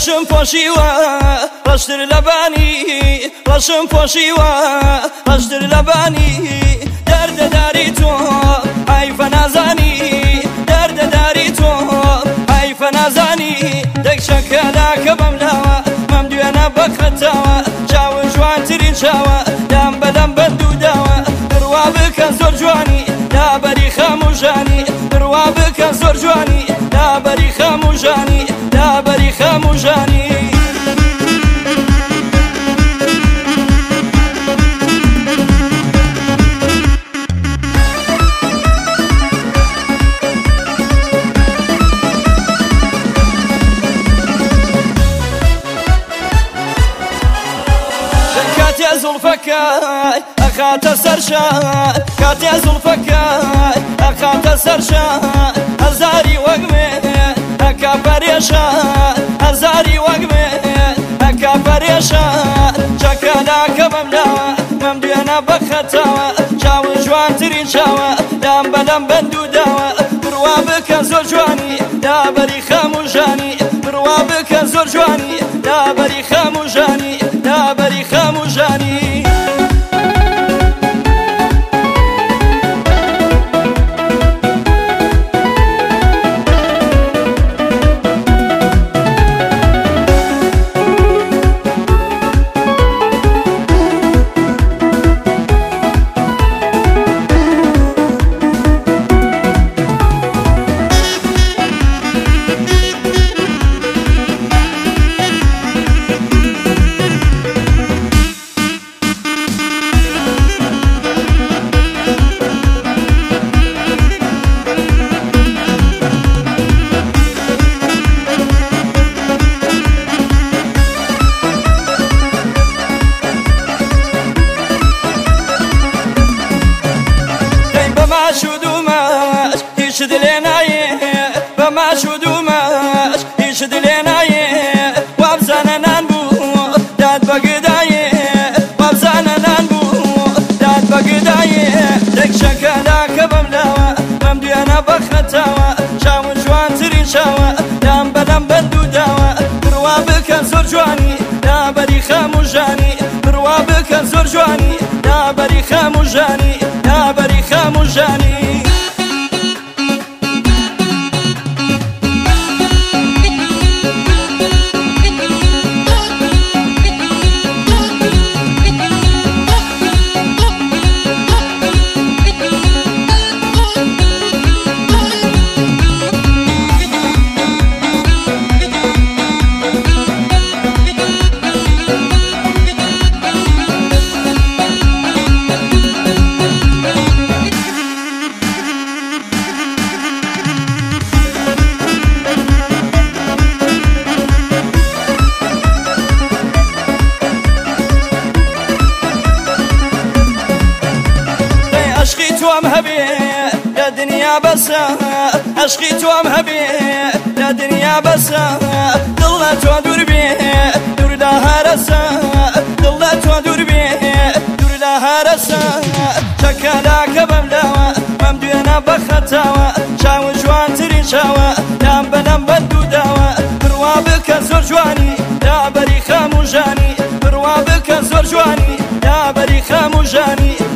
ڕەشم پۆشیوە ڕەشتر لەبانی ڕەشم پۆشیوە ڕەشتر لەبانی دەردەداری تۆ حیفە نازانی دەردەداری تۆ حیفە نازانی دەکچەکەدا کە بەم لاوە مەم دوێنە بەخەتاوە چاوە جوانترین چاوە دام بەدەم بەند و داوە بڕوا بکە زۆر جوانی دابەری خەموژانی بڕوا بکە زۆر جوانی دابەری خەموژانی دابەری خەموژانی کاتێ زوڵفەکەی ئەخاتە سەر شان کاتێ زوڵفەکەی ئەخاتە سەر شان هەزاری وەک من ئەکا پەرێشان هەزاری وەک من ئەکا پەرێشان چەکەدا کە بەم لاوە مەم دوێنە بەخەتاوە چاوە جوانترین چاوە دام بەدەم بەند و داوە بڕوا بکە زۆر جوانی دابەری خەموژانی بڕوا بکە زۆر جوانی دابەری خەموژانی دابەری خەموژانی هیچ دلێ نایێ بەماش و دوومەش هیچ دلێ نایێ وابزانە نان بوو داد بەگدایێ وابزانە نان بوو داد بەگدایێ دەکچەکەدا کە بەم لاوە مەم دوێنە بەخەتاوە چاون جوانترین چاوە دام بەدەم بەند و داوە بڕوا بکە زۆر جوانی دابەری خەموژانی بڕوا بکە زۆر جوانی دابەری خەموژانی دابەری خەموژانی عشقی توام هەبێ لە دنیا بەسە عشقی توام هەبێ لە دنیا بەسە دڵ لە تۆ دوور بێ دوور لە هەرەسە دڵ لە تۆ دوور بێ دوور لە هەرەسە چەکەدا کە بەم لاوە مەم دوێنە بەخەتاوە چاوە جوانترین چاوە دام بەدەم بەند و داوە بڕوا بکە زۆر جوانی دابەری خەموژانی بڕوا بکە زۆر جوانی دابەری خەموژانی